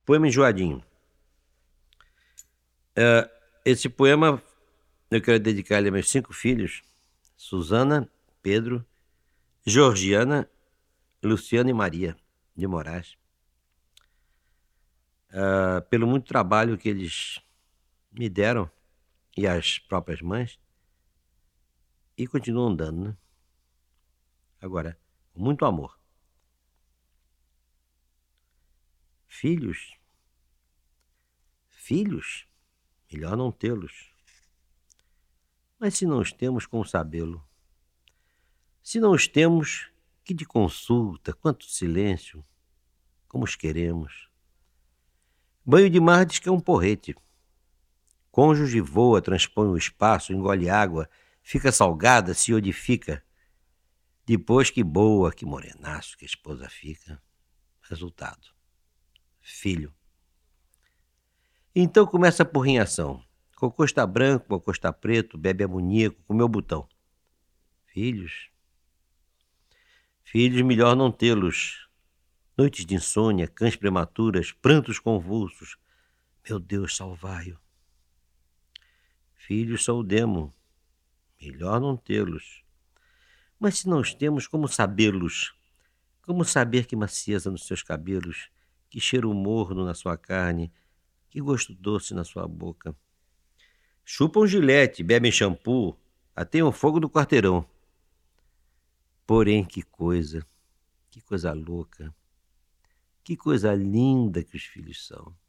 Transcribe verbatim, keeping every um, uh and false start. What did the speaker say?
Poema enjoadinho. É, esse poema eu quero dedicar ele a meus cinco filhos: Susana, Pedro, Georgiana, Luciana e Maria de Moraes. Uh, pelo muito trabalho que eles me deram, e as próprias mães, e continuam dando, né? Agora, com muito amor. Filhos? Filhos? Melhor não tê-los. Mas se não os temos, como sabê-lo? Se não os temos, que de consulta, quanto silêncio, como os queremos. Banho de mar diz que é um porrete. Cônjuge voa, transpõe o espaço, engole água, fica salgada, se odifica. Depois que boa, que morenaço que a esposa fica. Resultado: filho. Então começa a porrinhação. Cocô está branco, cocô está preto, bebe amoníaco, comeu botão. Filhos? Filhos, melhor não tê-los. Noites de insônia, cães prematuras, prantos convulsos. Meu Deus, salvai-o. Filhos são o demo. Melhor não tê-los. Mas se não os temos, como sabê-los? Como saber que macieza nos seus cabelos, que cheiro morno na sua carne, que gosto doce na sua boca? Chupam gilete, bebem shampoo, ateiam fogo do quarteirão. Porém, que coisa, que coisa louca, que coisa linda que os filhos são.